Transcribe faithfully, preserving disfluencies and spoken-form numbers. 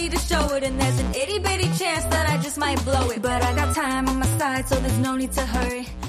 need to show it, and there's an itty bitty chance that I just might blow it. But I got time on my side, so there's no need to hurry.